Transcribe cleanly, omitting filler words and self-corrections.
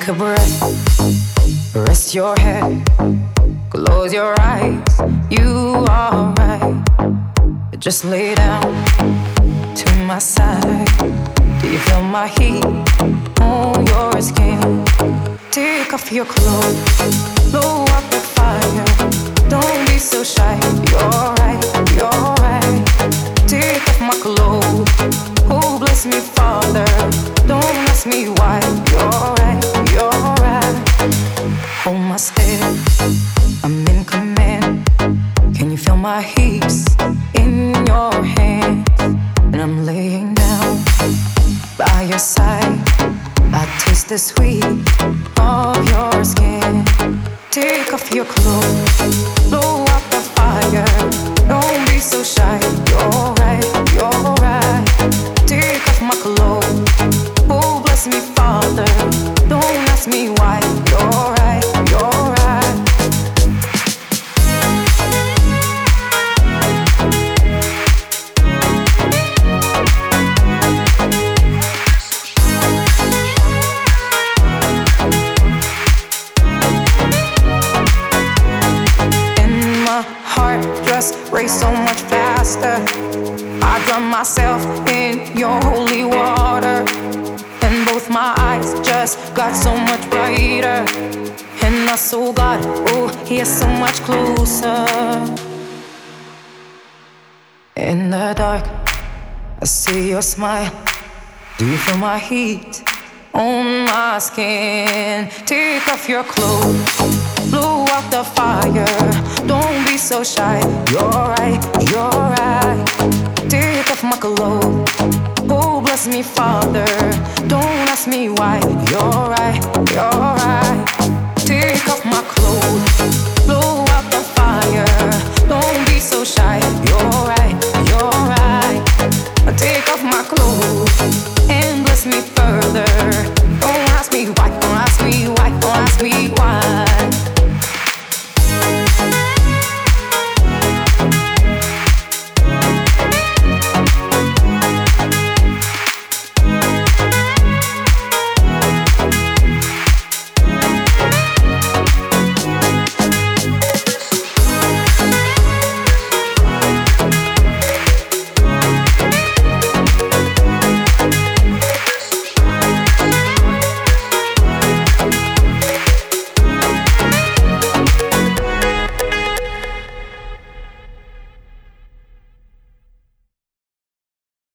Take a breath, rest your head, close your eyes. You are right. Just lay down to my side. Do you feel my heat on your skin? Take off your clothes, blow up the fire. Don't be so shy. You're right, you're right. Take off my clothes. Oh, bless me, Father. Don't ask me why. You're right, you're right. Hold my step, I'm in command. Can you feel my hips in your hands? And I'm laying down by your side. I taste the sweet of your skin. Take off your clothes, blow out the fire. Don't be so shy. You're right, you're right. Take off my clothes. Oh, bless me, Father. Don't ask me why. You're right, you're right. And my heart just race so much faster. I drown myself in your holy water, and both my eyes just got so much brighter. And I saw God, oh, He is so much closer. In the dark, I see your smile. Do you feel my heat on my skin? Take off your clothes, blow out the fire. Don't be so shy. You're right, you're right. Take off my clothes. Oh, bless me, Father. Don't ask me why. You're